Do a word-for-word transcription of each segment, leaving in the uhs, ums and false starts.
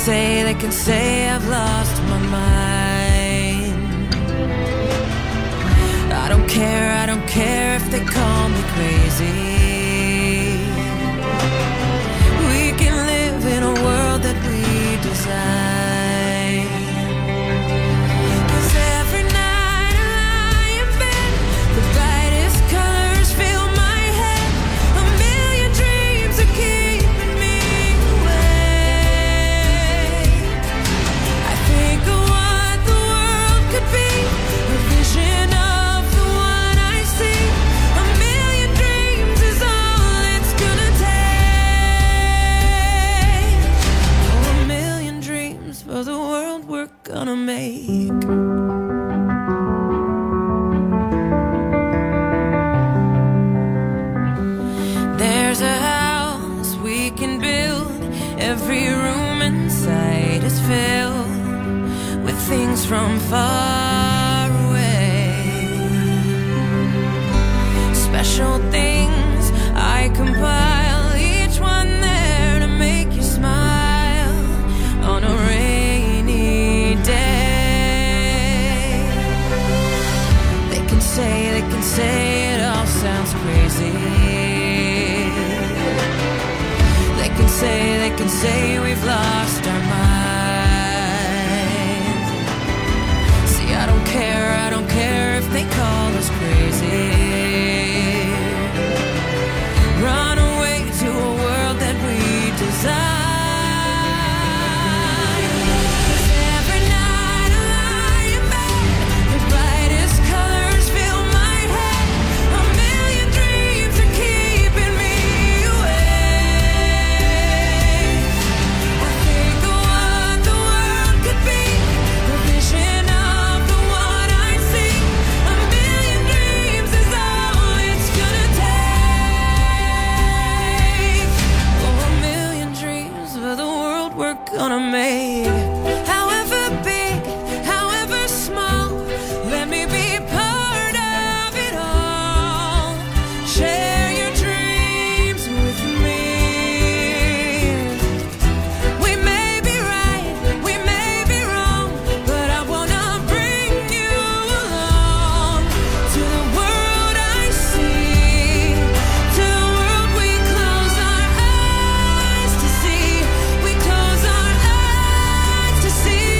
say, they can say I've lost my mind. I don't care, I don't care if they call me crazy. We can live in a world that we design. 'Cause every night I lie in bed, the brightest colors fill my head. A million dreams are keeping me awake. I think of what the world could be, a vision of the one I see. A million dreams is all it's gonna take. Oh, a million dreams for the world we're gonna make. There's a house we can build. Every room inside is filled with things from far away. Special things I compile, each one there to make you smile on a rainy day. They can say, they can say it all sounds crazy. They can say, they can say we've lost our minds. See, I don't care, I don't care if they call us crazy. Run away to a world that we design. 'Cause every night I lie in bed, the brightest colors fill my head. A million dreams are keeping me awake. I think of what the world could be, a vision of the one I see. A million dreams is all it's gonna take. Oh, a million dreams for the world we're gonna make. However big, however small, let me be part of it all. Share your dreams with me. We may be right, we may be wrong, but I wanna bring you along to the world I see, to the world we close our eyes to see. We close our eyes to see.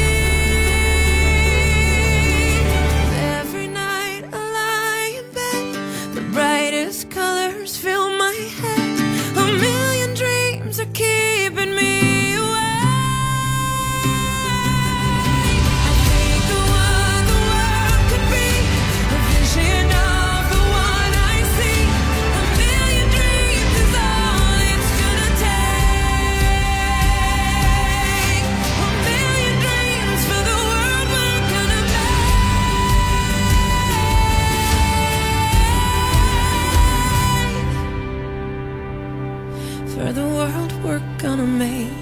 Every night I lie in bed, the brightest colors fill my head. A million dreams are keeping me awake. I think of what the world could be, a vision of the one I see. A million dreams is all it's gonna take. A million dreams for the world we're gonna make. For the world we're gonna make.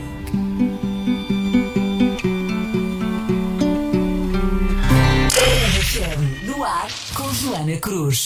R F M no ar com Joana Cruz.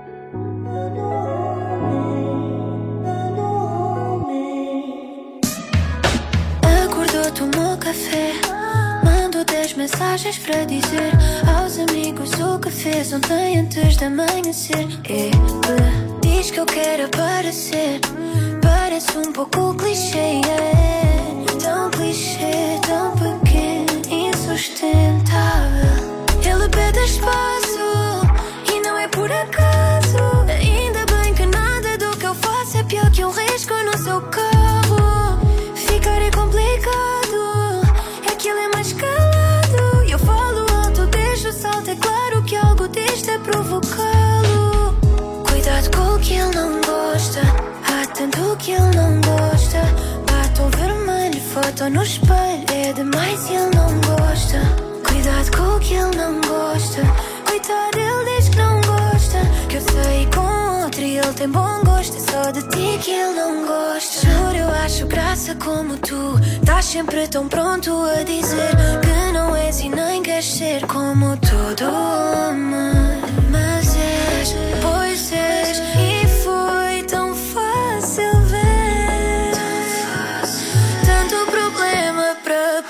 Acordou, tomou café, mandou dez mensagens para dizer aos amigos o que fez ontem antes de amanhecer. Ele diz que eu quero aparecer, parece um pouco clichê, é tão clichê, tão pequeno, insustentável. Ele pede espaço e não é por acaso. Ainda bem que nada do que eu faço é pior que um risco no seu carro. Ficar é complicado, é que ele é mais calado. E eu falo alto desde o salto, é claro que algo disto é provocá-lo. Cuidado com o que ele não gosta, há tanto que ele não gosta. Batom vermelho, foto no espelho, é demais e ele não gosta. Cuidado com o que ele não gosta, coitado, ele diz que não gosta. Que eu saí com outro e ele tem bom gosto, é só de ti que ele não gosta. Juro, eu acho graça como tu, estás sempre tão pronto a dizer que não és e nem queres ser como todo homem. Mas és, pois és, e foi tão fácil ver. Tanto problema para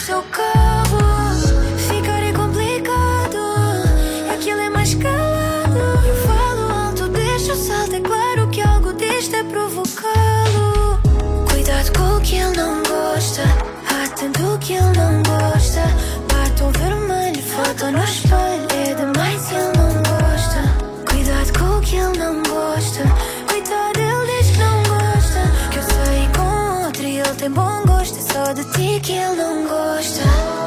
seu carro. Ficar é complicado, aquilo é mais calado. Eu falo alto, deixo o salto. É claro que algo disto é provocá-lo. Cuidado com o que ele não gosta, atento o que ele não gosta. Batom vermelho, foto no espelho. É demais e ele não gosta. Cuidado com o que ele não gosta. Coitado, ele diz que não gosta. Que eu saí com outro e ele tem bom gosto. É só de ti que ele não gosta.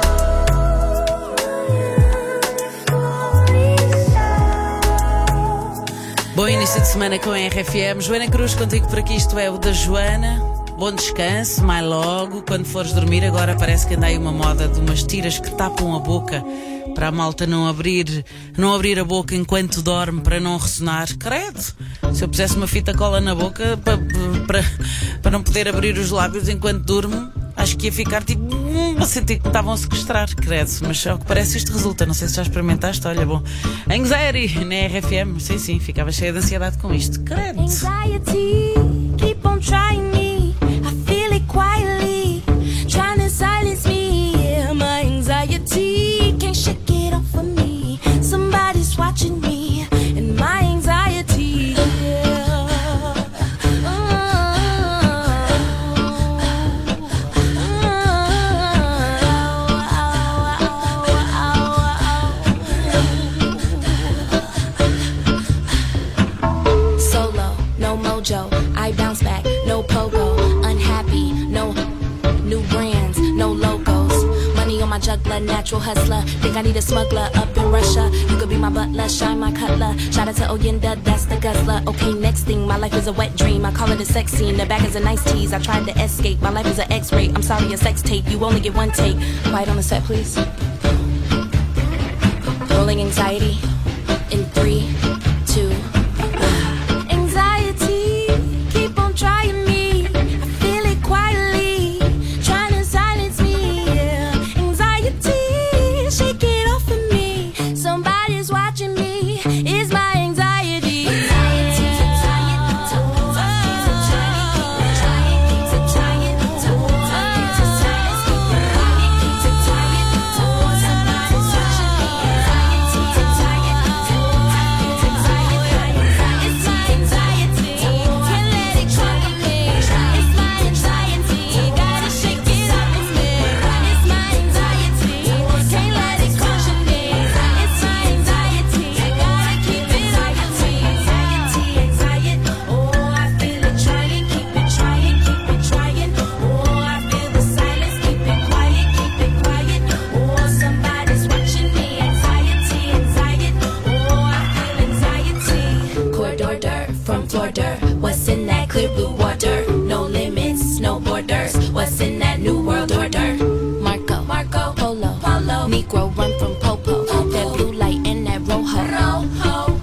Bom início de semana com a R F M. Joana Cruz, contigo por aqui. Isto é o da Joana. Bom descanso, mais logo. Quando fores dormir, agora parece que anda aí uma moda de umas tiras que tapam a boca para a malta não abrir, não abrir a boca enquanto dorme, para não ressonar. Credo! Se eu pusesse uma fita cola na boca para, para, para não poder abrir os lábios enquanto durmo, acho que ia ficar tipo hum, a sentir que me estavam a sequestrar. Credo, mas ao que parece isto resulta. Não sei se já experimentaste. Olha, bom, anxiety na R F M. Sim, sim, ficava cheia de ansiedade com isto. Credo! Anxiety, keep on trying me. I feel it quietly, trying to silence me. Yeah, my anxiety can't shake it off of me. Somebody's watching me, and my anxiety. Yeah. Solo, no mojo. I bounce back, no pogo. Unhappy, no new brands, no logos. Money on my juggler, natural hustler. Think I need a smuggler up in Russia. You could be my butler, shine my cutler. Shout out to Oyenda, that's the guzzler. Okay, next thing, my life is a wet dream. I call it a sex scene, the back is a nice tease. I tried to escape, my life is an X-ray. I'm sorry, a sex tape, you only get one take. Quiet on the set, please. Rolling anxiety in three, two, one. Anxiety, keep on trying me. I feel it quietly, trying to silence me. Yeah. Anxiety, shake it off of me. Somebody's watching me. It's my anxiety. Anxiety, what's in that clear blue water? No limits, no borders. What's in that new world order? Marco, Marco, Polo, Polo. Negro run from Popo. Popo. That blue light and that rojo. Rojo.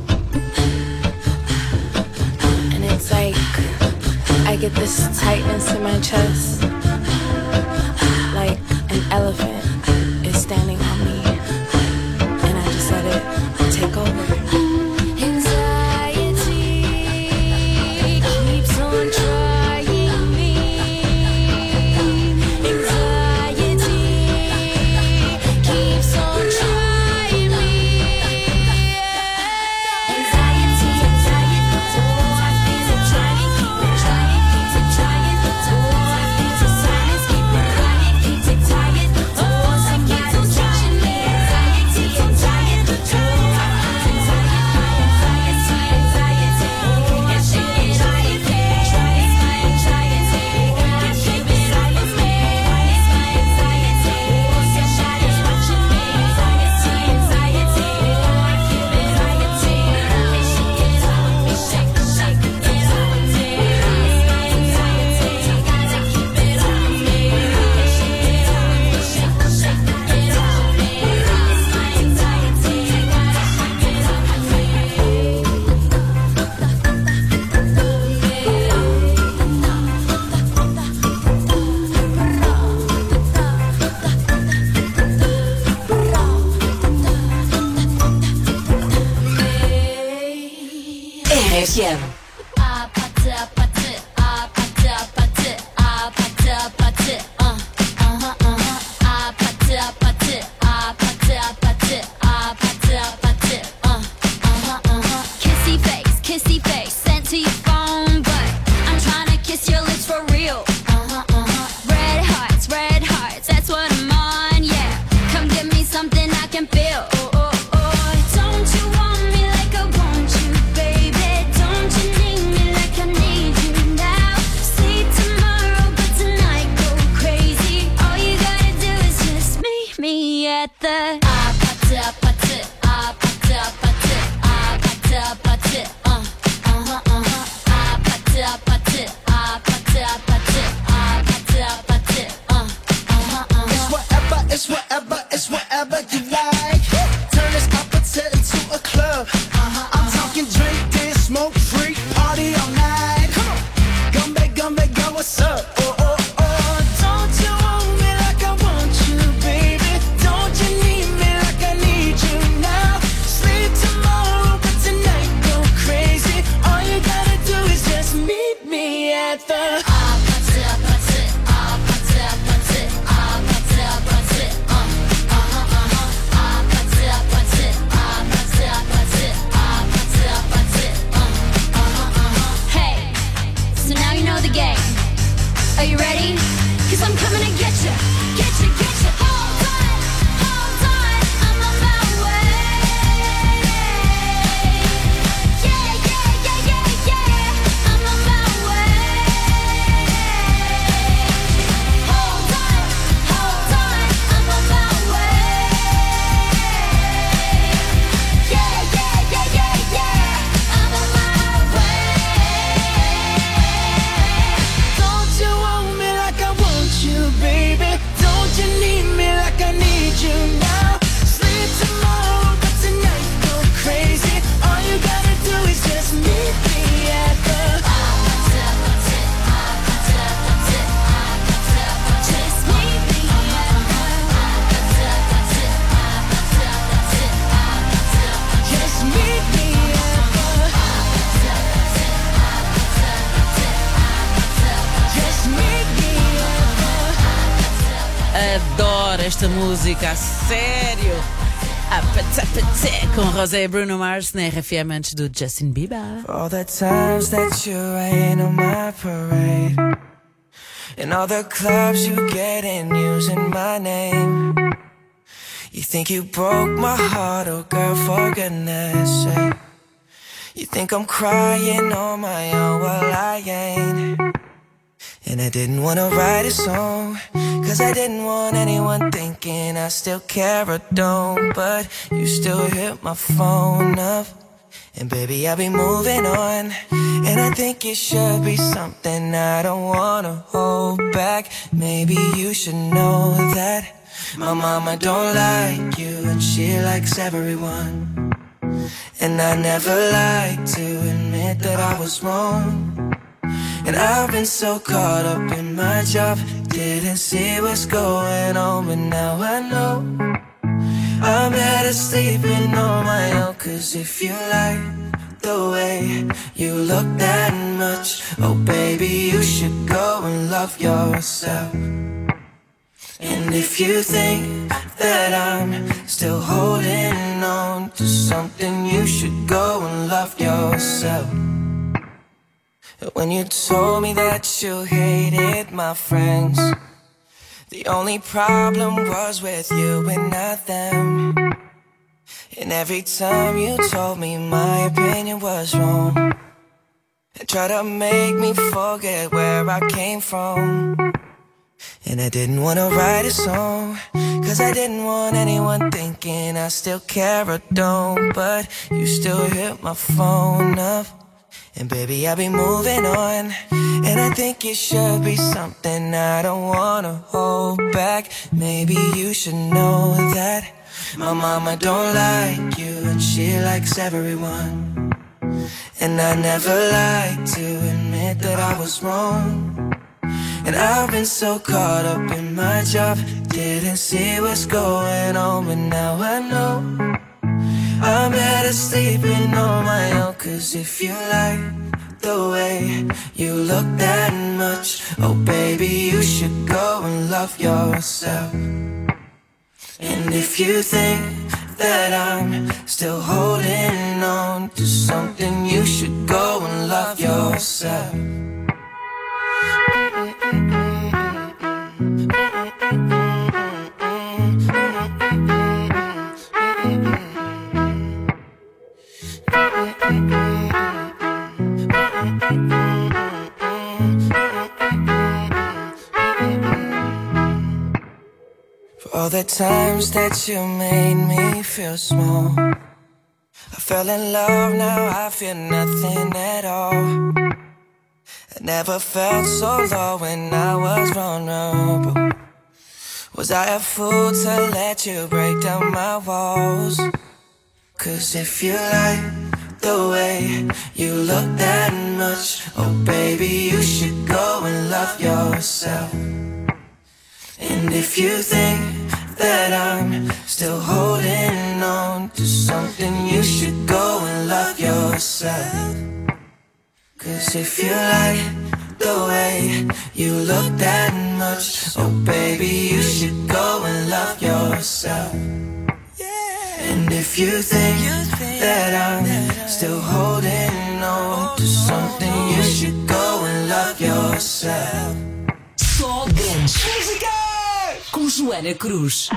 And it's like I get this tightness in my chest, like an elephant is standing on me, and I just let it take over. at the 아파트 아파트 아파트 아파트 아파트 아파트 uh uh-huh uh-huh 아파트 아파트 아파트 아파트 아파트 아파트 uh uh-huh uh-huh It's whatever, it's whatever, it's whatever you like. Turn this apache into a club. Uh-huh, I'm talking drink, dance, smoke, freak, party all night. Come on, come back, come back, girl, what's up? Oh, oh, oh, don't you want me like I want you, baby? Don't you need me like I need you now? Sleep tomorrow, but tonight go crazy. All you gotta do is just meet me at the 아파트 아파트 아파트 아파트 아파트 아파트 uh uh-huh uh-huh 아파트 아파트 아파트 아파트 아파트 아파트 uh uh-huh uh-huh Hey, so now you know the game. Are you ready? Cause I'm coming to get you, get you, get you. Hold on, hold on, I'm on my way. Yeah, yeah, yeah, yeah, yeah, I'm on my way. Hold on, hold on, I'm on my way. Yeah, yeah, yeah, yeah, yeah, I'm on my way. Don't you want me like I want you, baby? Don't you need me like I need you now? Sleep tomorrow, but tonight go crazy. All you gotta do is just meet me at the 아파트 아파트 아파트 아파트 아파트 아파트 Just meet me at the 아파트 아파트 아파트 아파트 아파트 아파트 Just meet me at the 아파트 아파트 아파트 아파트 아파트 아파트 Just meet me at the Adoro esta música, a sério. Apatê, apatê, com Rosé e Bruno Mars na R F M antes do Justin Bieber. All the times that you rain on my parade, and all the clubs you get in using my name. You think you broke my heart, oh girl, for goodness sake. You think I'm crying on my own, well I ain't. And I didn't wanna write a song, cause I didn't want anyone thinking I still care or don't. But you still hit my phone up, and baby I'll be moving on. And I think it should be something I don't wanna hold back. Maybe you should know that my mama don't like you, and she likes everyone. And I never like to admit that I was wrong. And I've been so caught up in my job, didn't see what's going on, but now I know I'm better sleeping on my own. Cause if you like the way you look that much, oh baby, you should go and love yourself. And if you think that I'm still holding on to something, you should go and love yourself. When you told me that you hated my friends, the only problem was with you and not them. And every time you told me my opinion was wrong, and tried to make me forget where I came from. And I didn't wanna write a song, cause I didn't want anyone thinking I still care or don't. But you still hit my phone up, and baby I'll be moving on. And I think it should be something I don't wanna hold back. Maybe you should know that my mama don't like you, and she likes everyone. And I never like to admit that I was wrong. And I've been so caught up in my job, didn't see what's going on, but now I know I'm better sleeping on my own. Cause if you like the way you look that much, oh baby, you should go and love yourself. And if you think that I'm still holding on to something, you should go and love yourself. For all all the times that you made me feel small. I fell in love, now I feel nothing at all. I never felt so low when I was vulnerable. Was I a fool to let you break down my walls? Cause if you like the way you look that much, oh baby, you should go and love yourself. And if you think that I'm still holding on to something, you should go and love yourself. Cause if you like the way you look that much, oh baby, you should go and love yourself. And if you think that I'm still holding on to something, you should go and love yourself. Só grandes. Com Joana Cruz.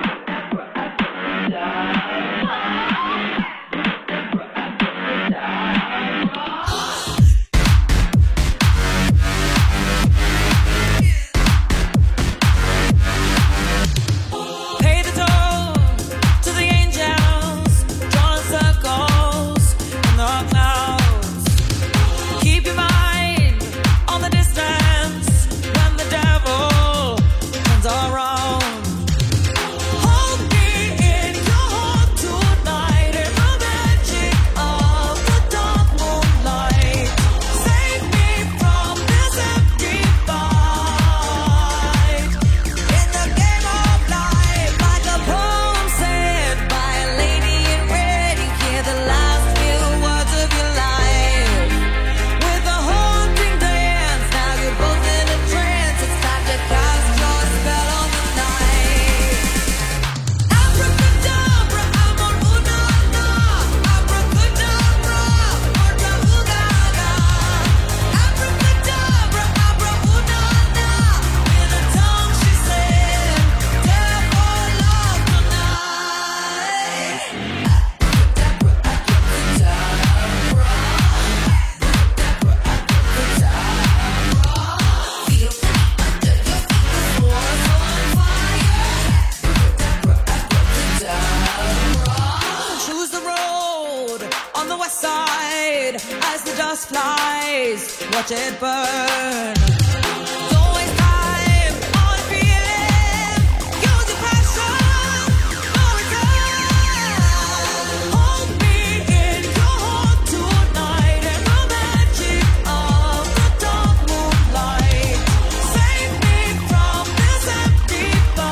Watch it burn. Don't waste time on a feeling. Use your passion. No return. Hold me in your heart tonight in the magic of the dark moonlight. Save me from this empty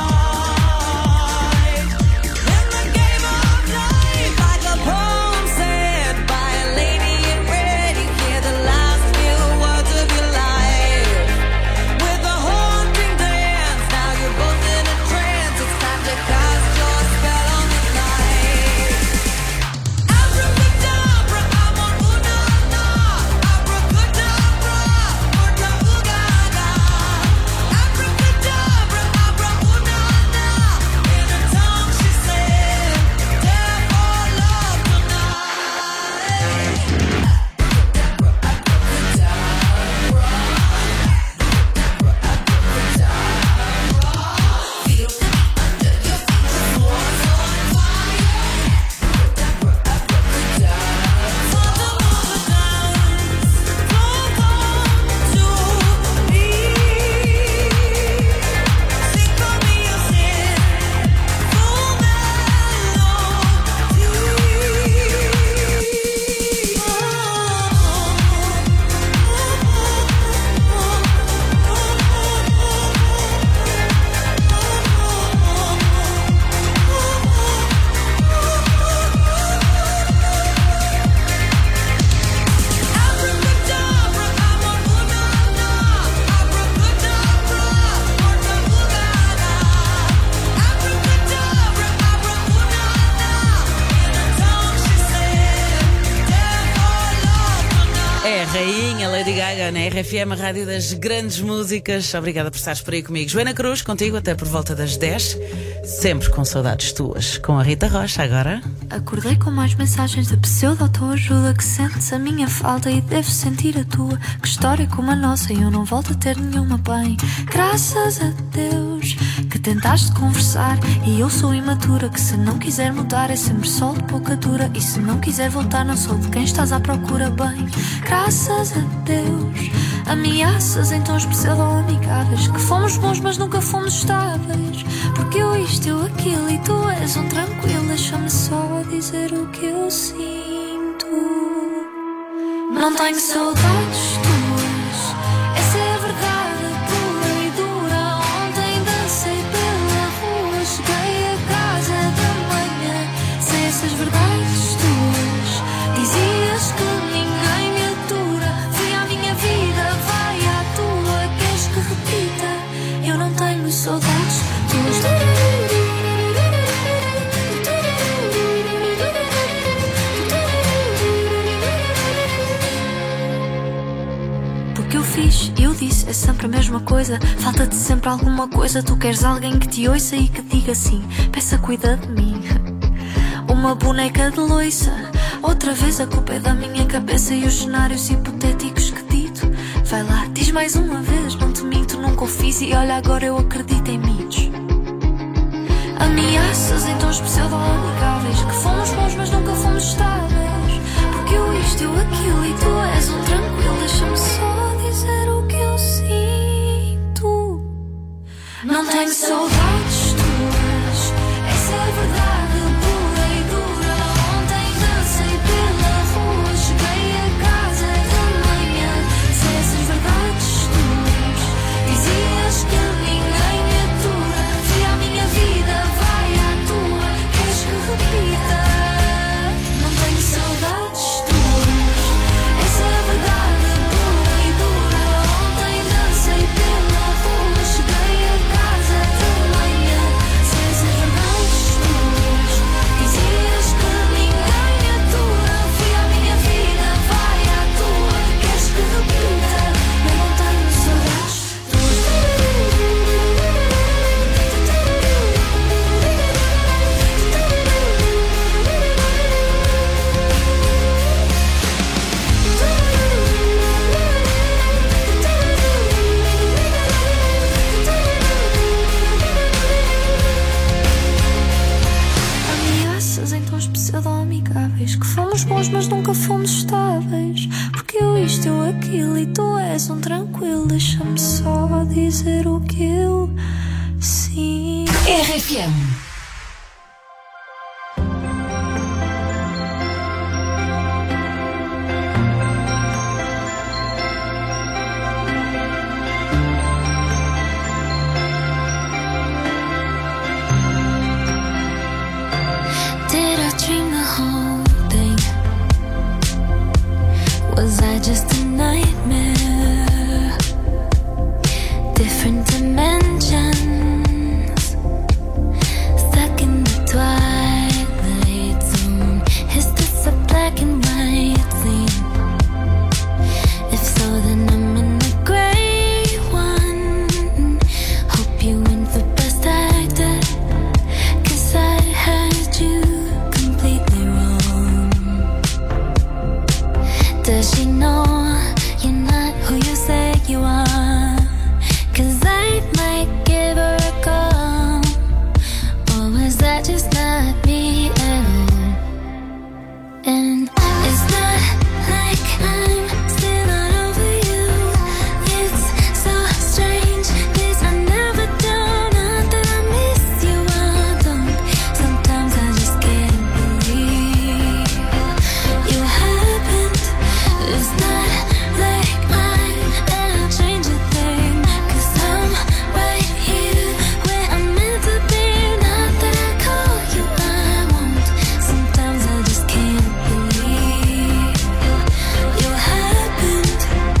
fight. In the game of life, like a poem said by a lady in red. You hear the last few words of your life. With a haunting dance, now you're both in a trance. It's time to cast your spell on the night. Abracadabra, amor, una, na. Abracadabra, orda, ugaga. Abracadabra, abra, una, na. In her tongue she said, devil love tonight. É a rainha Lady Gaga na R F M, a rádio das grandes músicas. Obrigada por estares por aí comigo. Joana Cruz, contigo até por volta das dez. Sempre com saudades tuas. Com a Rita Rocha agora. Acordei com mais mensagens de pseudo-autoajuda. Que sentes a minha falta e deves sentir a tua. Que história como a nossa e eu não volto a ter nenhuma bem. Graças a Deus que tentaste conversar e eu sou imatura. Que se não quiser mudar é sempre sol de pouca dura. E se não quiser voltar não sou de quem estás à procura bem. Graças a Deus ameaças em tons pseudo-amigáveis. Que fomos bons mas nunca fomos estáveis. Porque eu isto, eu aquilo e tu és um tranquilo. Deixa-me só dizer o que eu sinto. Não tenho saudades tuas, essa é a verdade pura e dura. Ontem dancei pela rua, cheguei a casa da manhã sem essas verdades tuas. Dizias que ninguém me atura. Fui à minha vida, vai à tua. Queres que repita? Eu não tenho saudades tuas. Eu disse, é sempre a mesma coisa. Falta-te sempre alguma coisa. Tu queres alguém que te ouça e que diga sim. Peça, cuida de mim. Uma boneca de loiça. Outra vez a culpa é da minha cabeça e os cenários hipotéticos que dito. Vai lá, diz mais uma vez. Não te minto, nunca o fiz e olha agora eu acredito em mitos. Ameaças em tons pseudo-amigáveis. Que fomos bons mas nunca fomos estáveis. Porque eu isto, eu aquilo e tu és um tranquilo. Deixa-me só dizer o que eu sinto. Não tenho saudades tuas, essa é a verdade pura e dura. Ontem dancei pela rua, cheguei a casa de manhã sem essas verdades tuas. Dizias que ninguém me atura. Fui à minha vida, vai à tua. Queres que repita? Não tenho saudades tuas, essa é a verdade pura e dura. Ontem dancei pela rua, cheguei a casa de manhã sem essas verdades tuas. Dizias que ninguém me atura. Fui à minha vida, vai à tua. Queres que repita? Eu não tenho saudades tuas. Ameaças em tons pseudo-amigáveis. Que fomos bons mas nunca fomos estáveis. Porque eu isto, eu aquilo e tu és um tranquilo. Deixa-me só dizer o que eu sinto. R F M. Did I dream the whole thing? Was I just a nightmare? Different dimensions, stuck in the twilight zone. Is this a black and white scene? If so, then I'm in the gray one. Hope you win for best actor, 'cause I had you completely wrong. Does she know you're not who you say you are? 'Cause I might give her a call. Or was that just not me at all? And it's not like I'm still not over you. It's so strange, 'cause I never do. Not that I miss you, I don't. Sometimes I just can't believe you happened. It's not like I'm gonna change a thing, 'cause I'm right here where I'm meant to be. Not that I call you, I won't. Sometimes I just can't believe you happened.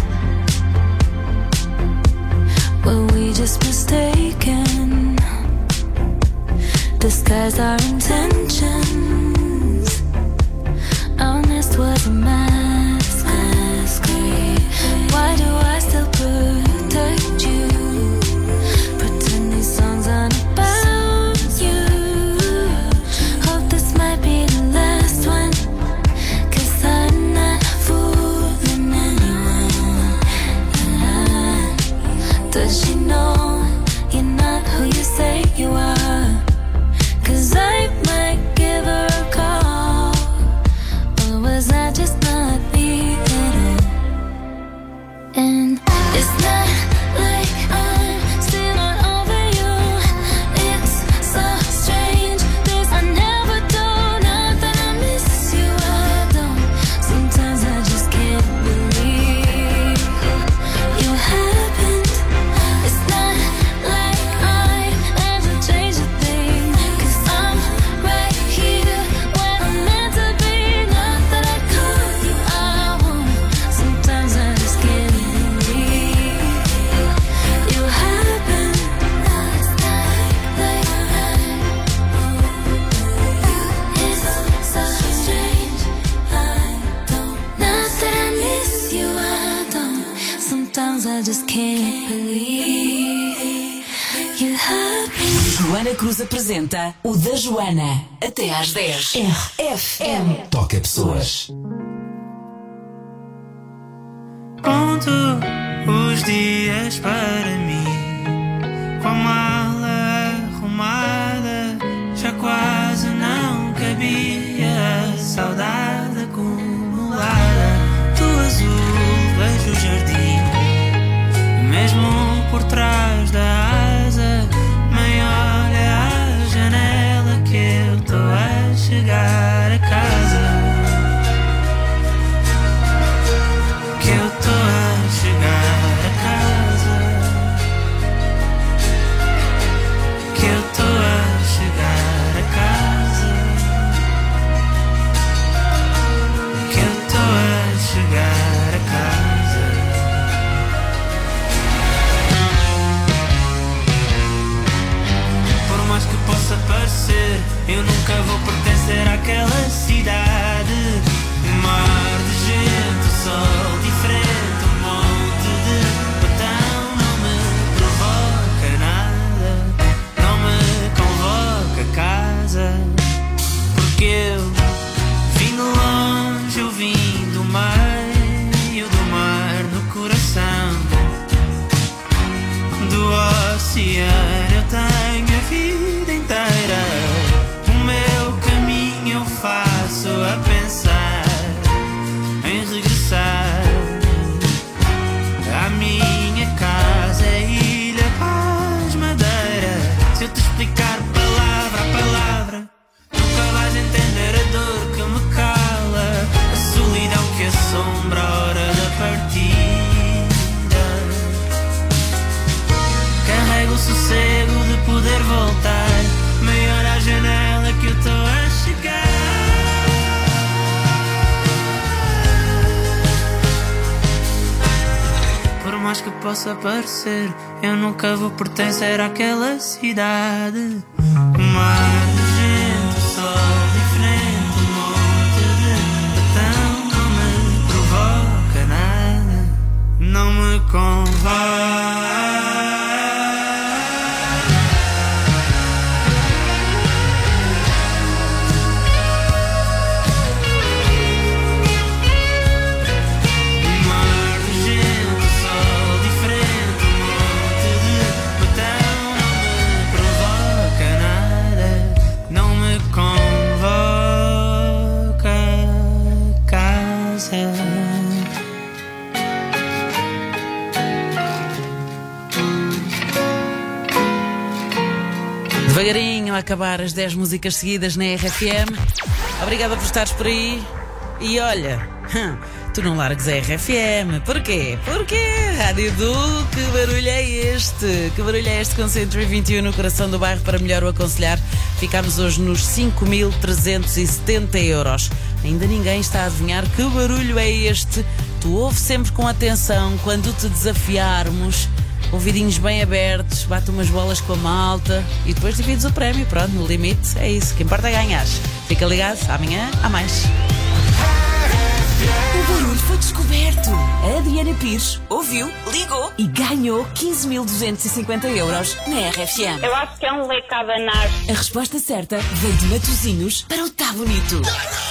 Were we just mistaken? Disguise our intentions. Honest was a masquerade. Why do I still protect you? Pretend these songs aren't about you. Hope this might be the last. I just can't believe you have me. Joana Cruz apresenta o da Joana. Até às dez. R F M. Toca pessoas. Conto os dias para mim, com a mala arrumada, já quase não cabia a saudade acumulada. Do azul vejo o jardim, mesmo por trás da asa. Mãe, olha a janela que eu tô a chegar a casa. Que eu tô a chegar a casa. Que eu tô a chegar a casa. Que eu tô a chegar a casa. Por mais que possa parecer, eu nunca vou pertencer àquela cidade. Um mar de gente, o sol diferente, um monte de botão. Não me provoca nada, não me convoca a casa. Porque eu vim de longe, eu vim do meio do mar no coração do oceano. Eu tenho a vida inteira, o meu caminho eu faço a pensar em regressar à minha casa, Ilha Paz, Madeira. Se eu te explicar palavra a palavra, nunca vais entender a dor que me cala, a solidão que assombra a hora da partida. Carrego o sossego de poder voltar, maior à janela que eu estou a chegar. Por mais que possa parecer, eu nunca vou pertencer àquela cidade. O mar de gente, o sol diferente, um monte de botão. Não me provoca nada, não me convoca. Devagarinho a acabar as dez músicas seguidas na R F M. Obrigada por estares por aí. E olha, tu não largues a R F M. Porquê? Porque Rádio Du, que barulho é este? Que barulho é este com Century vinte e um no coração do bairro para melhor o aconselhar? Ficámos hoje nos cinco mil trezentos e setenta euros. Ainda ninguém está a adivinhar que barulho é este. Tu ouve sempre com atenção quando te desafiarmos. Ouvidinhos bem abertos, bate umas bolas com a malta e depois divides o prémio. Pronto, no limite é isso. O que importa é ganhar. Fica ligado, amanhã há mais. O barulho foi descoberto. A Adriana Pires ouviu, ligou e ganhou quinze mil duzentos e cinquenta euros na R F M. Eu acho que é um leque a abanar. A resposta certa veio de Matosinhos para o Tá Bonito.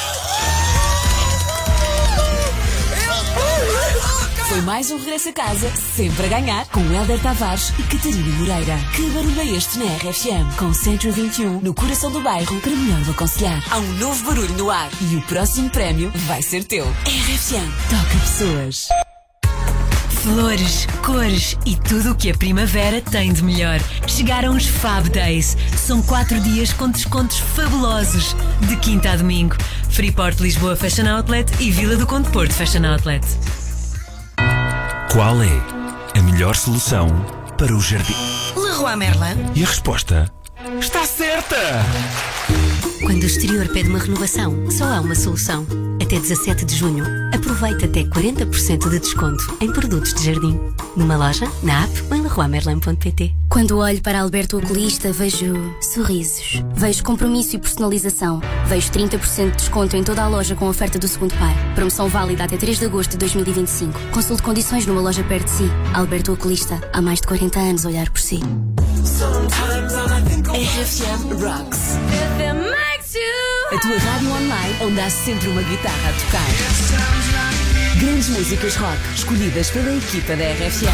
Foi mais um regresso a casa, sempre a ganhar, com Hélder Tavares e Catarina Moreira. Que barulho é este na R F M? Com Century vinte e um, no coração do bairro, para melhor o aconselhar. Há um novo barulho no ar e o próximo prémio vai ser teu. R F M, toca pessoas. Flores, cores e tudo o que a primavera tem de melhor. Chegaram os Fab Days. São quatro dias com descontos fabulosos. De quinta a domingo. Freeport Lisboa Fashion Outlet e Vila do Conde Porto Fashion Outlet. Qual é a melhor solução para o jardim? Leroy Merlin. E a resposta está certa! Quando o exterior pede uma renovação, só há uma solução. A Até dezassete de junho, aproveita até quarenta por cento de desconto em produtos de jardim. Numa loja, na app ou em leroy merlin ponto pt. Quando olho para Alberto Oculista, vejo sorrisos. Vejo compromisso e personalização. Vejo trinta por cento de desconto em toda a loja com oferta do segundo par. Promoção válida até três de agosto de dois mil e vinte e cinco. Consulte condições numa loja perto de si. Alberto Oculista, há mais de quarenta anos a olhar por si. R F M Rocks. A tua rádio online onde há sempre uma guitarra a tocar. Grandes músicas rock escolhidas pela equipa da R F M.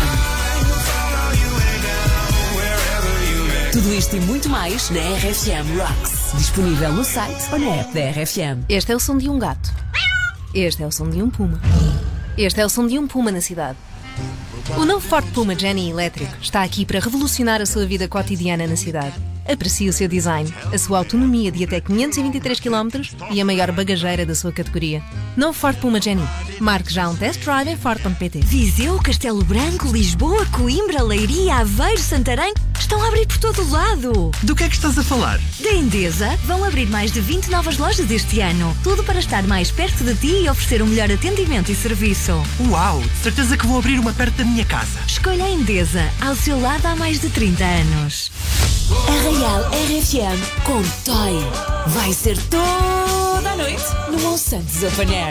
Tudo isto e muito mais na R F M Rocks. Disponível no site ou na app da R F M. Este é o som de um gato. Este é o som de um puma. Este é o som de um puma na cidade. O novo Ford Puma Jenny elétrico está aqui para revolucionar a sua vida cotidiana na cidade. Aprecie o seu design, a sua autonomia de até quinhentos e vinte e três quilómetros e a maior bagageira da sua categoria. Novo Ford Puma Jenny. Marque já um test drive em Ford ponto pt. Viseu, Castelo Branco, Lisboa, Coimbra, Leiria, Aveiro, Santarém estão a abrir por todo o lado. Do que é que estás a falar? Da Endesa vão abrir mais de vinte novas lojas este ano. Tudo para estar mais perto de ti e oferecer um melhor atendimento e serviço. Uau! Certeza que vou abrir uma perto da minha casa. Escolha a Endesa, ao seu lado há mais de trinta anos. Arraial R F M com Toy. Vai ser toda a noite no Monsantos Open Air.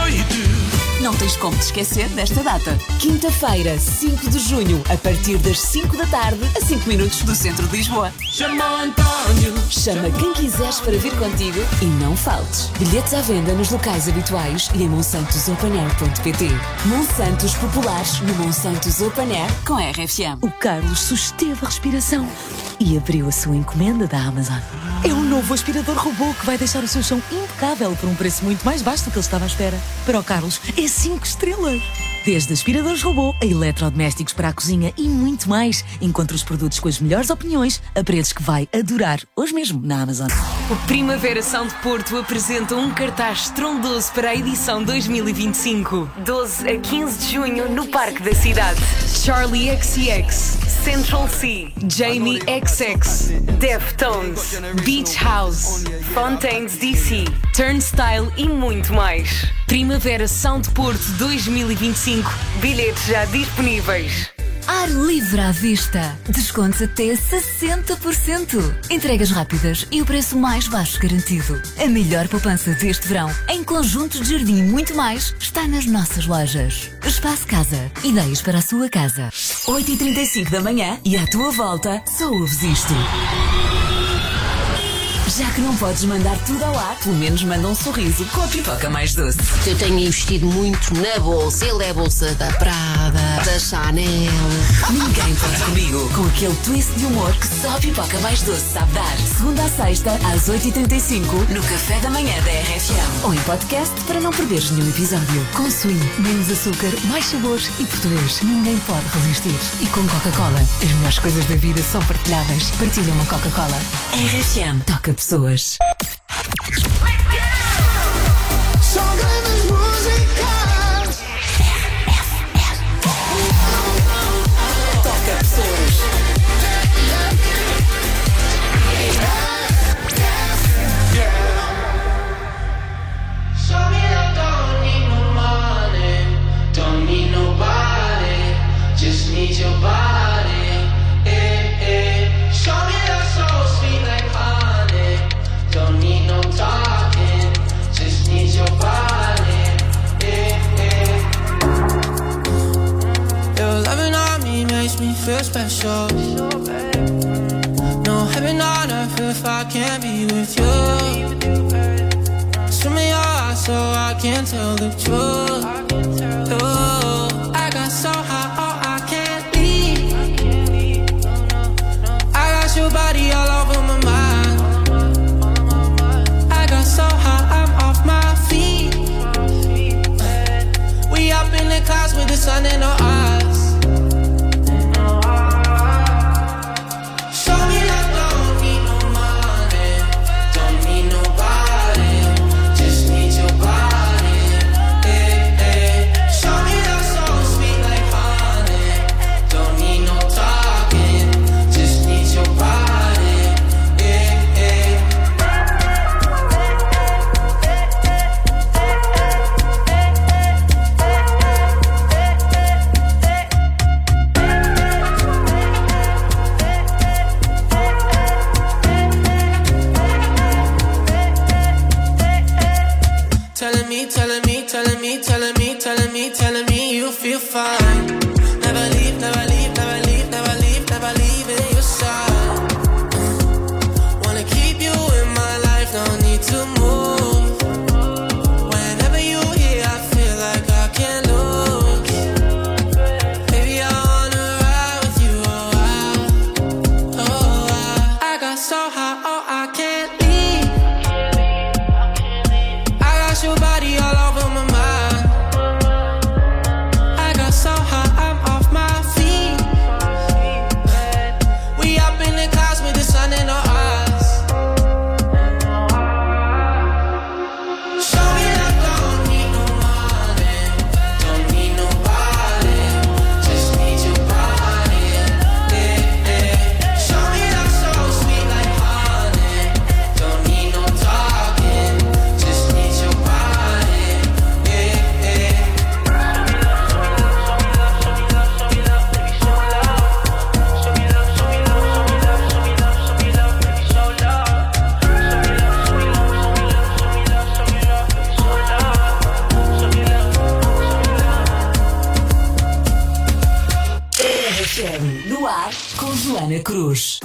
Não tens como te esquecer desta data. Quinta-feira, cinco de junho, a partir das cinco da tarde, a cinco minutos do centro de Lisboa. Chama quem quiseres para vir contigo e não faltes. Bilhetes à venda nos locais habituais e em monsantos open air ponto pt. Monsantos populares no Monsantos Open Air com R F M. O Carlos susteve a respiração e abriu a sua encomenda da Amazon. É um novo aspirador robô que vai deixar o seu chão impecável por um preço muito mais baixo do que ele estava à espera. Para o Carlos, é cinco estrelas. Desde aspiradores robô a eletrodomésticos para a cozinha e muito mais. Encontre os produtos com as melhores opiniões a preços que vai adorar hoje mesmo na Amazon. O Primavera Sound Porto apresenta um cartaz estrondoso para a edição dois mil e vinte e cinco. doze a quinze de junho no Parque da Cidade. Charlie X C X, Central C, Jamie X X, Deftones, Beach House, Fontaines D C, Turnstile e muito mais. Primavera Sound Porto dois mil e vinte e cinco. Bilhetes já disponíveis. Ar livre à vista. Descontos até sessenta por cento. Entregas rápidas e o preço mais baixo garantido. A melhor poupança deste verão, em conjuntos de jardim e muito mais, está nas nossas lojas. Espaço Casa. Ideias para a sua casa. oito e trinta e cinco da manhã e à tua volta só ouves isto. Já que não podes mandar tudo ao ar, pelo menos manda um sorriso com a pipoca mais doce. Eu tenho investido muito na bolsa. Ele é a bolsa da Prada, da Chanel. Ninguém pode comigo. Com aquele twist de humor que só a pipoca mais doce sabe dar. Segunda a sexta, às oito e trinta e cinco, no Café da Manhã da R F M. Ou em podcast para não perderes nenhum episódio. Com swing, menos açúcar, mais sabores e português. Ninguém pode resistir. E com Coca-Cola, as melhores coisas da vida são partilháveis. Partilha uma Coca-Cola. R F M toca pessoas. Toca pessoas. Don't need nobody, just need your body. Eh, eh. Show me that soul sweet like honey. Don't need no talking, just need your body. Eh, eh. Your loving on me makes me feel special. No heaven on earth if I can't be with you. Swim in your eyes so I can tell the truth. Oh, I got so high, oh, I can't leave. I got your body all over my mind. I got so high, I'm off my feet. We up in the clouds with the sun in our eyes. Show me that don't need no money, don't need nobody, just need your body. Eh, eh. Show me that soul sweet like honey. Don't need no talking, just need your body. Eh, eh. Joana Cruz.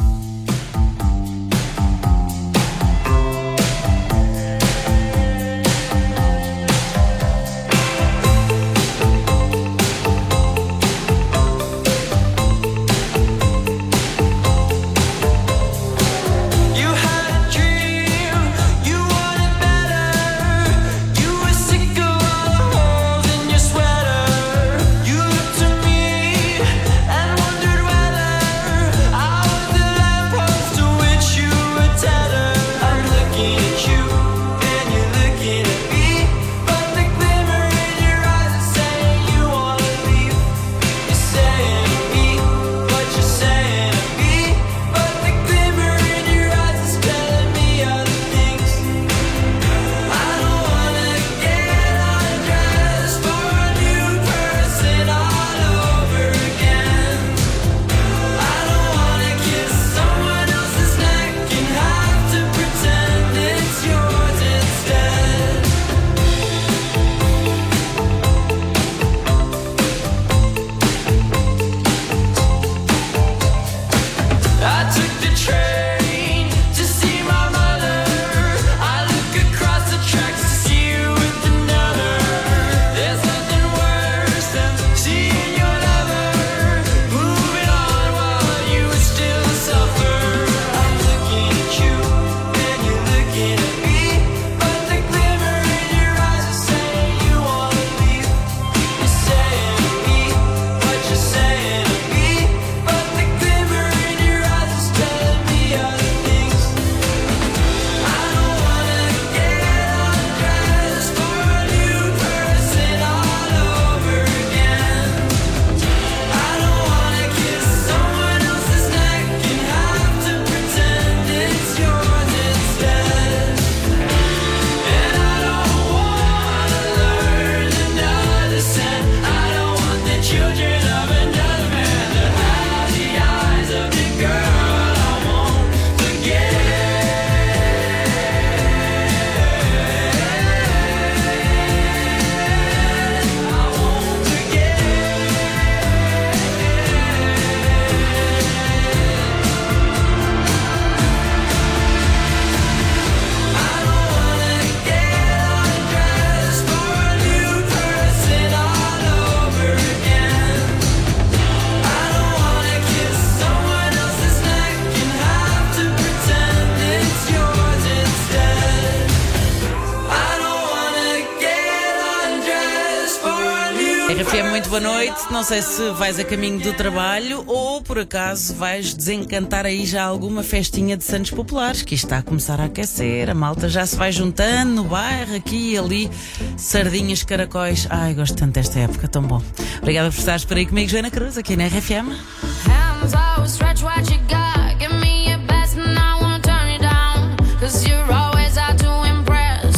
R F M, muito boa noite. Não sei se vais a caminho do trabalho ou por acaso vais desencantar aí já alguma festinha de Santos Populares, que isto está a começar a aquecer, a malta já se vai juntando no bairro, aqui e ali, sardinhas, caracóis. Ai, gosto tanto desta época, tão bom. Obrigada por estares por aí comigo, Joana Cruz, aqui na R F M. Hands out, stretch what you got. Give me your best and I won't turn it down. Cause you're always out to impress.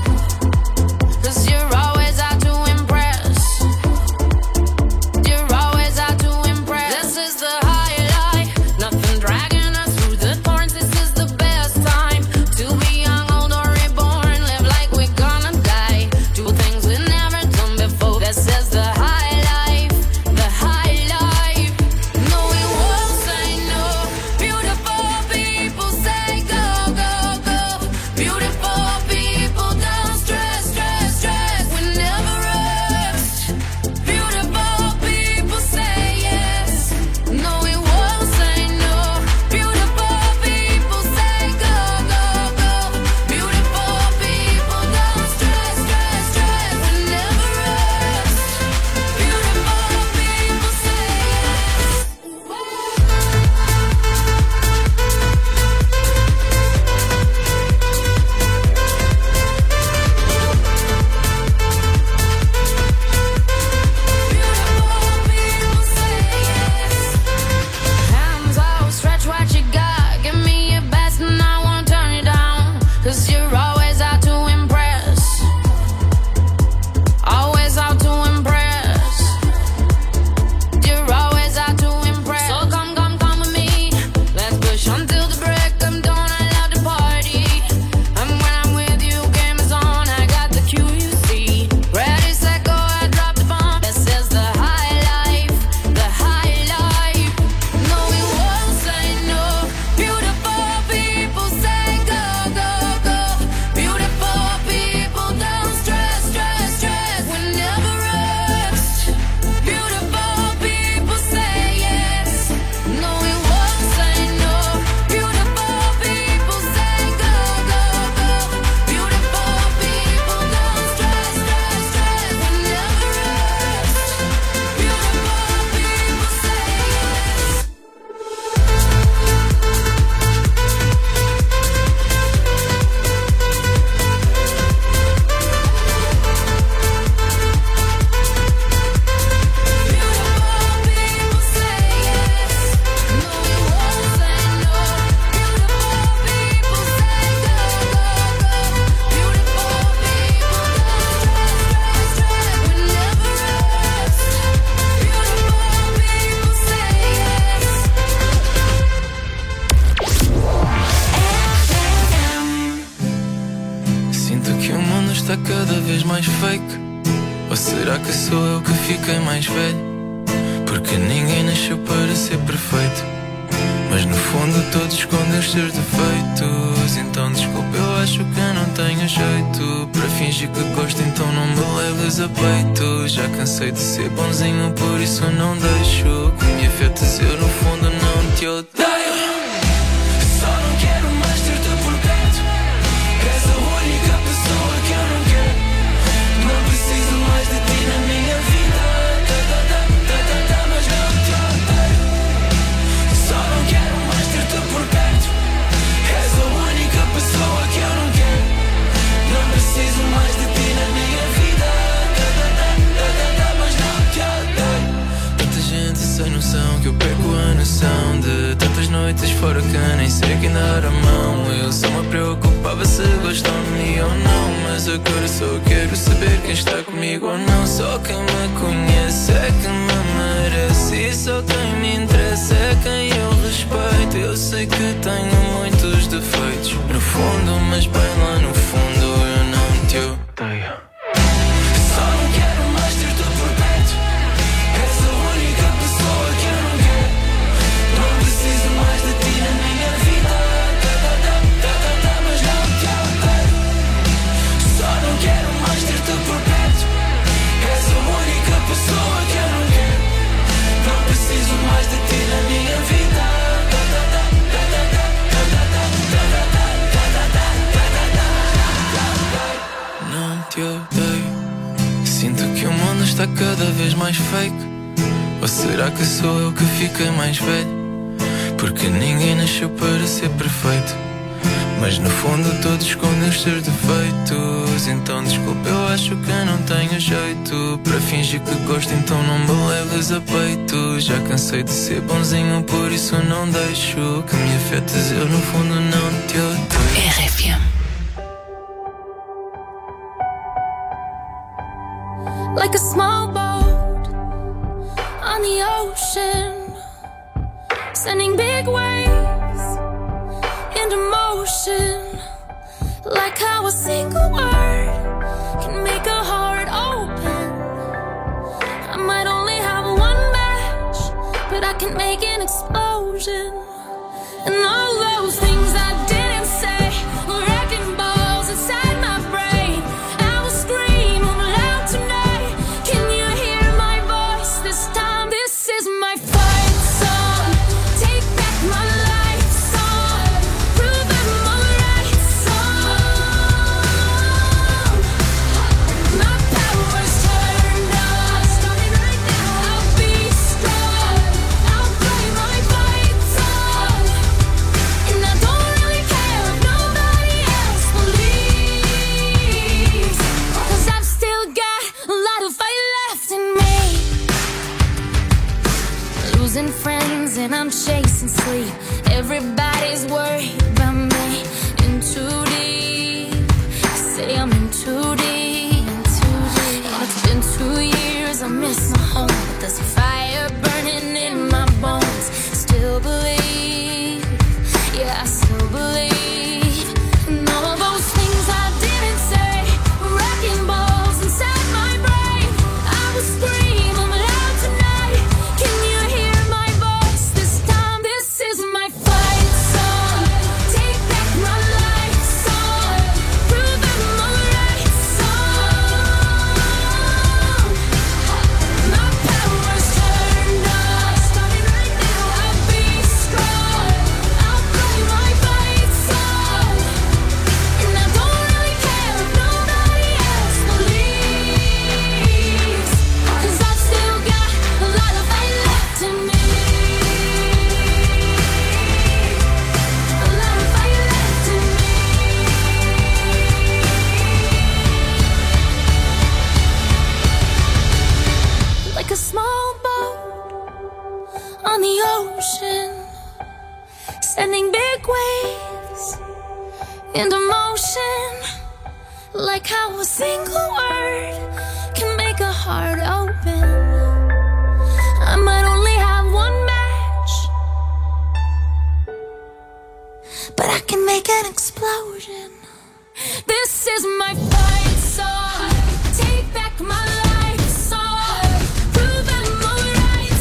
Cause you're always out to impress. You're always out to impress. This is the highlight. Nothing dragging us through the thorns. This is the best time to be young, old or reborn. Live like we're gonna die. Do things we've never done before. This is the high life. The high life. No, we won't say no. Beautiful people say go, go, go. Beautiful people don't stress, stress, stress. We never rest. Beautiful people say yes. No, we won't say no. Beautiful people say go, go, go. Beautiful people don't stress, stress, stress. We never rest. Beautiful people say yes. Hands out, stretch what you got. Give me your best and I won't turn it down. Cause you're always out to impress. Always out to impress. You're always out to impress. So come, come, come with me. Let's push until the break of dawn. I love to party. And when I'm with you, game is on. I got the cue, you see. Ready, set, go, I drop the bomb. This is the high life. The high life. No, we won't say está cada vez mais fake? Ou será que sou eu que fiquei mais velho? Porque ninguém nasceu para ser perfeito, mas no fundo todos escondem os seus defeitos. Então desculpa, eu acho que eu não tenho jeito para fingir que gosto, então não me leves a peito. Já cansei de ser bonzinho, por isso não deixo que me afetes, eu no fundo não te odeio. Só não quero mais ter-te por perto, és a única pessoa que eu não quero. Não preciso mais de ti na minha vida, da, da, da, da, da, da, mas não te odeio. Só não quero mais ter-te por perto, és a única pessoa que eu não quero. Não preciso mais de ti na minha vida, da, da, da, da, da, da, mas não te odeio. Tanta gente sem noção que eu perco a noção de tantas noites fora que nem sei quem dar a mão. Eu só me preocupava se gostam de mim ou não, mas agora só quero saber quem está comigo ou não. Só quem me conhece é que me merece, e só quem me interessa é quem eu respeito. Eu sei que tenho muitos defeitos no fundo, mas bem lá no fundo eu não te odeio. Só não quero mais ter-te por perto, és a única pessoa que eu não quero. Não preciso mais de ti na minha vida, da, da, da, da, da, da, mas não te odeio. Só não quero mais ter-te por perto, és a única pessoa que eu não quero. Não preciso mais de ti na minha vida, da, da, da, da, da, da, da, da, da, da, da, da, da, da. Não te odeio. Sinto que o mundo está cada vez mais fake. Ou será que sou eu que fiquei mais velho? Porque ninguém nasceu para ser perfeito, mas no fundo todos escondem os seus defeitos. Então desculpa, eu acho que eu não tenho jeito para fingir que gosto, então não me leves a peito. Já cansei de ser bonzinho, por isso não deixo que me afetes, eu no fundo não te odeio. R F M. Like a small boat on the ocean, sending big waves into motion. Like how a single word can make a heart open. I might only have one match, but I can make an explosion. And all those things I didn't say were wrecking balls inside my brain. I will scream loud tonight. Can you hear my voice this time? This is my fight song. Take back my life song. Prove I'm alright song. My power's turned on. Starting right now. I'll be strong. I'll play my fight song. And I don't really care if nobody else believes, 'cause I've still got a lot of fight left in me. Losing friends and I'm chasing sleep. Everybody's worried about me. In too deep. Say I'm in too deep. And it's been two years, I miss my home, but there's a fire burning in my bones. Still believe, yeah, I still believe. And all those things I didn't say were wrecking balls inside my brain. I will scream I'm loud tonight. Can you hear my voice this time? This is my fight song. Take back my life song. Prove I'm alright song. My power's turned on. Starting right now. I'll be strong. I'll play my fight song. And I don't really care if nobody else believes, 'cause I've still got a lot of fight left in me. A lot of fight left in me. Like a small boat on the ocean, sending big waves into motion. Like how a single word can make a heart open. I might only have one match, but I can make an explosion. This is my fight song. Take back my life song. Prove I'm alright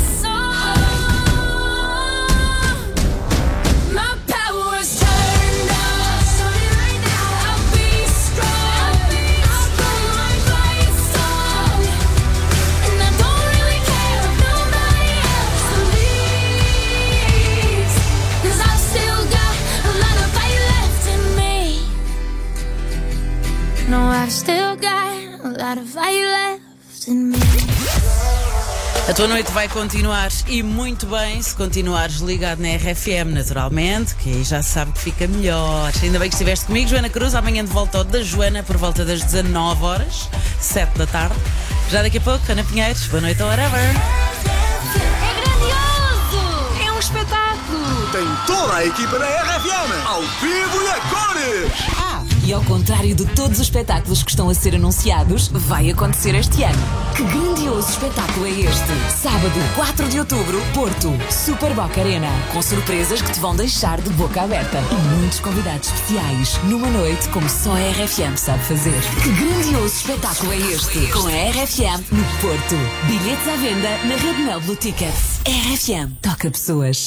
song. My power's turned up. I'll be strong. I'll go my life song. And I don't really care if nobody else believes. 'Cause I've still got a lot of fight left in me. No, I've still got a lot of fight left in me. A tua noite vai continuar e muito bem se continuares ligado na R F M, naturalmente, que aí já se sabe que fica melhor. Ainda bem que estiveste comigo, Joana Cruz. Amanhã de volta ao da Joana por volta das dezanove horas, sete da tarde. Já daqui a pouco, Ana Pinheiros, boa noite ou whatever. É grandioso! É um espetáculo! Tem toda a equipa da R F M, ao vivo e a cores! Ah, e ao contrário de todos os espetáculos que estão a ser anunciados, vai acontecer este ano. Que grandioso espetáculo é este? Sábado, quatro de outubro, Porto, Super Boca Arena. Com surpresas que te vão deixar de boca aberta. E muitos convidados especiais. Numa noite como só a R F M sabe fazer. Que grandioso espetáculo é este? Com a R F M no Porto. Bilhetes à venda na Rede Mel Blue Tickets. R F M toca pessoas.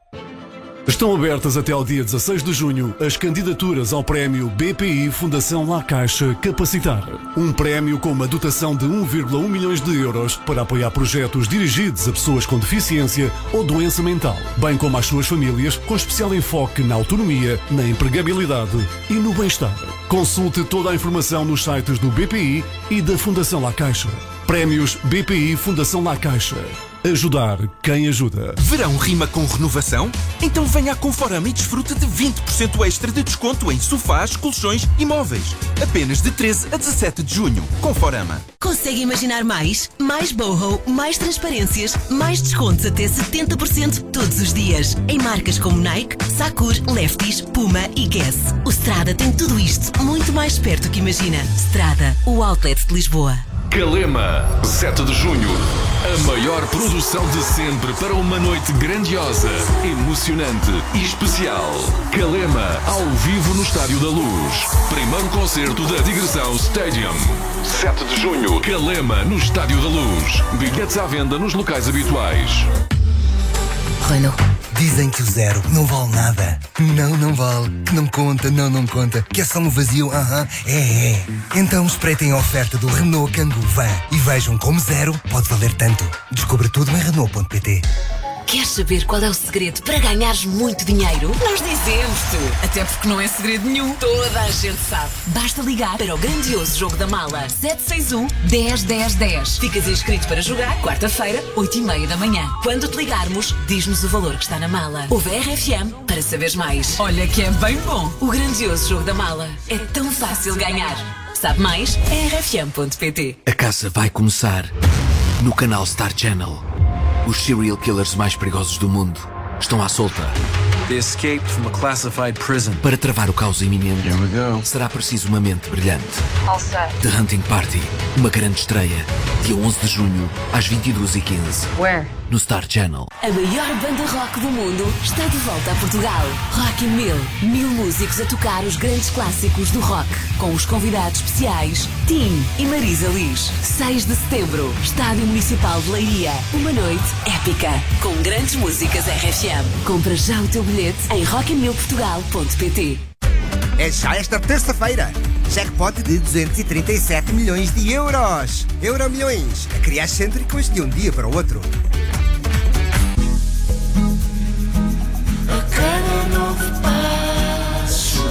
Estão abertas até ao dia dezasseis de junho as candidaturas ao prémio B P I Fundação La Caixa Capacitar. Um prémio com uma dotação de um vírgula um milhões de euros para apoiar projetos dirigidos a pessoas com deficiência ou doença mental, bem como às suas famílias, com especial enfoque na autonomia, na empregabilidade e no bem-estar. Consulte toda a informação nos sites do B P I e da Fundação La Caixa. Prémios B P I Fundação La Caixa. Ajudar quem ajuda. Verão rima com renovação? Então venha à Conforama e desfrute de vinte por cento extra de desconto em sofás, colchões e móveis. Apenas de treze a dezassete de junho. Conforama. Consegue imaginar mais? Mais boho, mais transparências, mais descontos até setenta por cento todos os dias. Em marcas como Nike, Sakur, Lefties, Puma e Guess. O Strada tem tudo isto muito mais perto que imagina. Strada, o outlet de Lisboa. Calema, sete de junho. A maior produção de sempre para uma noite grandiosa, emocionante e especial. Calema, ao vivo no Estádio da Luz. Primeiro concerto da Digressão Stadium. sete de junho. Calema, no Estádio da Luz. Bilhetes à venda nos locais habituais. Renault. Dizem que o zero não vale nada. Não, não vale. Que não conta, não, não conta. Que é só um vazio, aham, é, é. Então espreitem a oferta do Renault Kangoo Van e vejam como zero pode valer tanto. Descubra tudo em Renault ponto pt. Queres saber qual é o segredo para ganhares muito dinheiro? Nós dizemos-te! Até porque não é segredo nenhum. Toda a gente sabe. Basta ligar para o grandioso jogo da mala. sete seis um, dez, dez, dez. Ficas inscrito para jogar quarta-feira, oito e meia da manhã. Quando te ligarmos, diz-nos o valor que está na mala. Ouve a R F M para saberes mais. Olha que é bem bom. O grandioso jogo da mala. É tão fácil ganhar. Sabe mais? R F M ponto pt. A caça vai começar no canal Star Channel. Os serial killers mais perigosos do mundo estão à solta. They escaped from a classified prison. Para travar o caos iminente, Here we go. será preciso uma mente brilhante. All set. The Hunting Party, uma grande estreia, dia onze de junho, às vinte e duas e quinze. Where? No Star Channel. A maior banda rock do mundo está de volta a Portugal. Rock in Mil. Mil músicos a tocar os grandes clássicos do rock. Com os convidados especiais Tim e Marisa Liz. seis de setembro, Estádio Municipal de Leiria. Uma noite épica. Com grandes músicas R F M. Compra já o teu bilhete em rock in mil portugal ponto pt. É já esta terça-feira. Jackpot de duzentos e trinta e sete milhões de euros. Euro milhões. A criar excêntricos de um dia para o outro. A cada novo passo,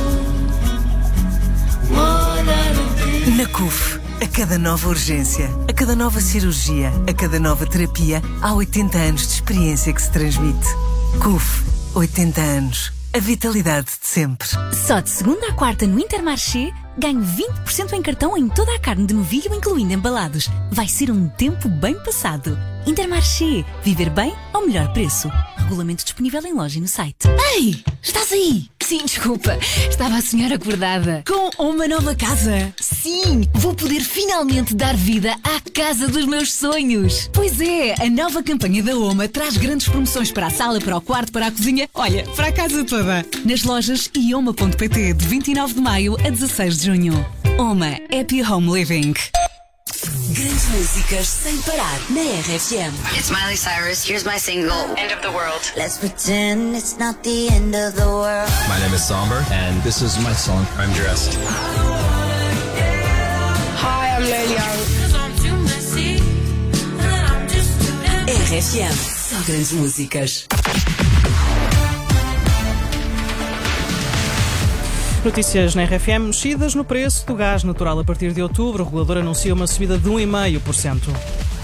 Na C U F, a cada nova urgência, a cada nova cirurgia, a cada nova terapia, há oitenta anos de experiência que se transmite. C U F, oitenta anos. A vitalidade de sempre. Só de segunda à quarta no Intermarché, ganho vinte por cento em cartão em toda a carne de novilho, incluindo embalados. Vai ser um tempo bem passado. Intermarché. Viver bem ao melhor preço. Regulamento disponível em loja e no site. Ei, estás aí? Sim, desculpa. Estava a sonhar acordada. Com uma nova casa. Sim, vou poder finalmente dar vida à casa dos meus sonhos. Pois é, a nova campanha da Oma traz grandes promoções para a sala, para o quarto, para a cozinha. Olha, para a casa toda. Nas lojas e oma ponto pt de vinte e nove de maio a dezasseis de junho. Oma Happy Home Living. Grandes músicas sem parar na R F M. It's Miley Cyrus. Here's my single, End of the World. Let's pretend it's not the end of the world. My name is Somber, and this is my song, I'm Dressed. Hi, I'm Lil Young. R F M. Só grandes músicas. Notícias na R F M. Mexidas no preço do gás natural a partir de outubro. O regulador anuncia uma subida de um vírgula cinco por cento.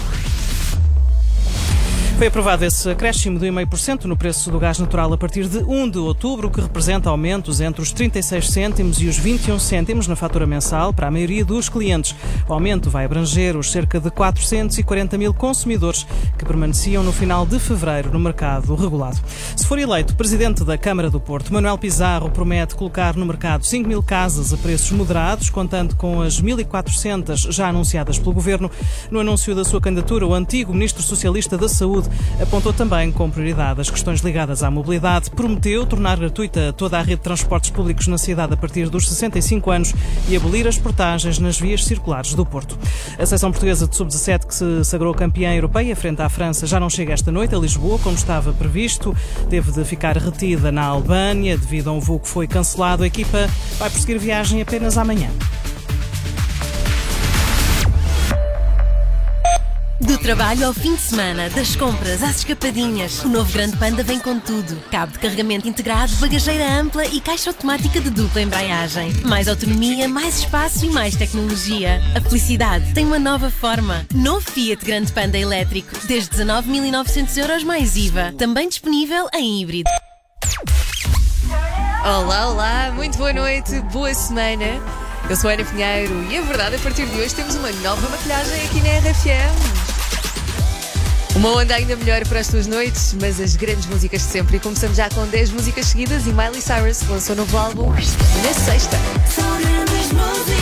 Foi aprovado esse acréscimo de um vírgula cinco por cento no preço do gás natural a partir de primeiro de outubro, que representa aumentos entre os trinta e seis cêntimos e os vinte e um cêntimos na fatura mensal para a maioria dos clientes. O aumento vai abranger os cerca de quatrocentos e quarenta mil consumidores que permaneciam no final de fevereiro no mercado regulado. Se for eleito presidente da Câmara do Porto, Manuel Pizarro promete colocar no mercado cinco mil casas a preços moderados, contando com as mil e quatrocentas já anunciadas pelo Governo. No anúncio da sua candidatura, o antigo Ministro Socialista da Saúde apontou também com prioridade as questões ligadas à mobilidade, prometeu tornar gratuita toda a rede de transportes públicos na cidade a partir dos sessenta e cinco anos e abolir as portagens nas vias circulares do Porto. A seleção portuguesa de sub dezassete, que se sagrou campeã europeia frente à França, já não chega esta noite a Lisboa, como estava previsto. Teve de ficar retida na Albânia devido a um voo que foi cancelado. A equipa vai prosseguir viagem apenas amanhã. Do trabalho ao fim de semana, das compras às escapadinhas, o novo Grande Panda vem com tudo. Cabo de carregamento integrado, bagageira ampla e caixa automática de dupla embreagem. Mais autonomia, mais espaço e mais tecnologia. A felicidade tem uma nova forma. Novo Fiat Grande Panda elétrico, desde dezanove mil e novecentos euros mais I V A. Também disponível em híbrido. Olá, olá, muito boa noite, boa semana. Eu sou a Ana Pinheiro e é verdade, a partir de hoje temos uma nova maquilhagem aqui na R F M. Uma onda ainda melhor para as tuas noites, mas as grandes músicas de sempre. E começamos já com dez músicas seguidas e Miley Cyrus lançou novo álbum na sexta. São grandes músicas.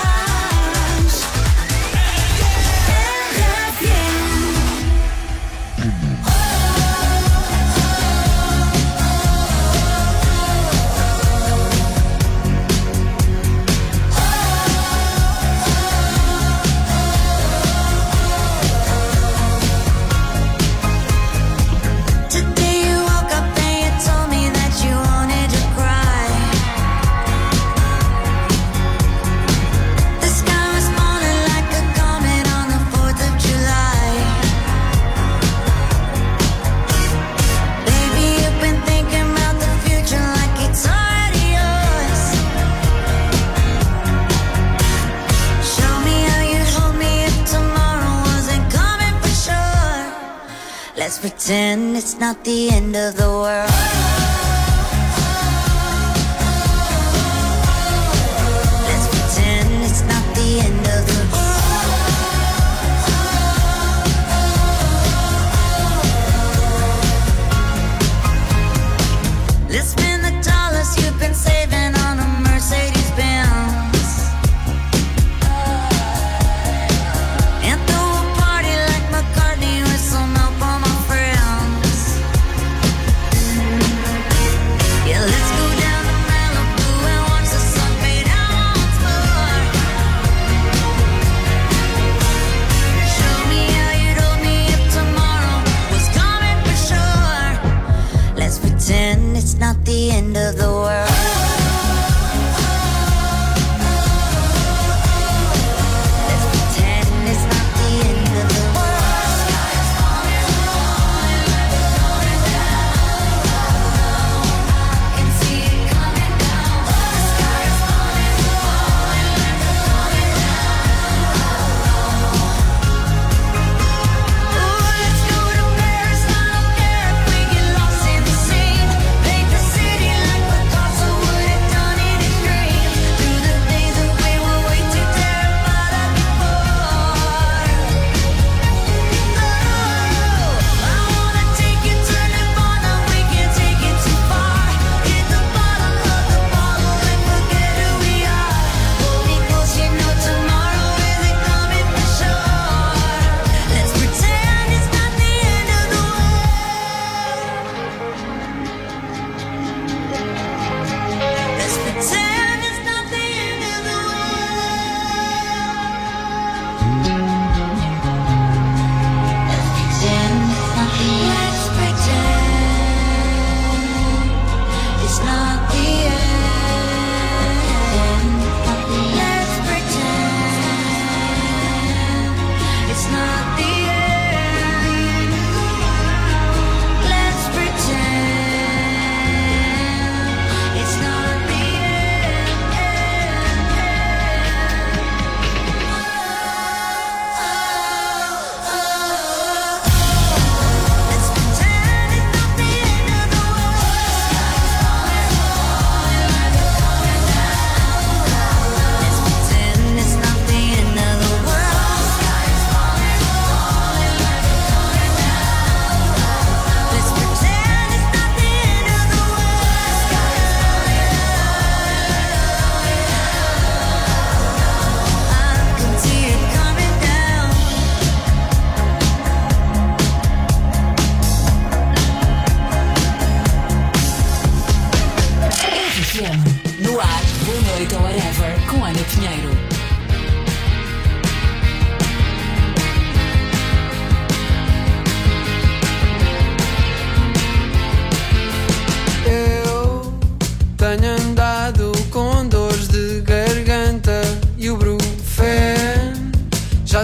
Let's pretend it's not the end of the world. Let's pretend it's not the end of the world. Let's spend the dollars you've been saving on a Mercedes Benz.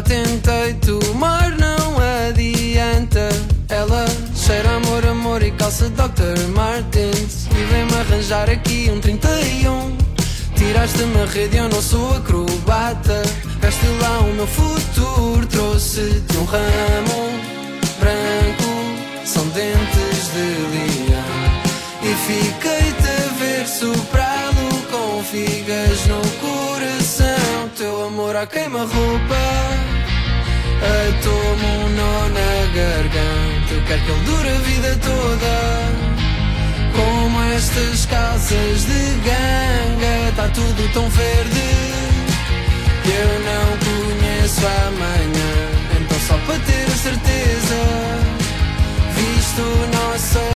Já tentei tomar, não adianta. Ela cheira amor, amor e calça doutor Martens. E vem-me arranjar aqui um trinta e um. Tiraste-me a rede, eu não sou acrobata. Veste lá o meu futuro, trouxe-te um ramo branco, são dentes de leão. E fiquei-te a ver soprado com figas no coração. Teu amor a queima-roupa atoma um nó na garganta. Eu quero que ele dure a vida toda, como estas calças de ganga. Tá tudo tão verde